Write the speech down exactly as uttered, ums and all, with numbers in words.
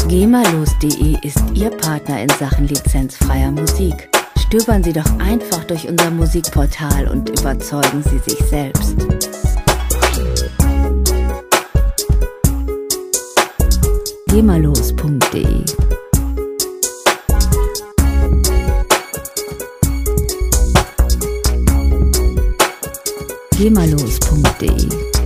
GEMALOS punkt de ist Ihr Partner in Sachen lizenzfreier Musik. Stöbern Sie doch einfach durch unser Musikportal und überzeugen Sie sich selbst. GEMALOS punkt de GEMALOS punkt de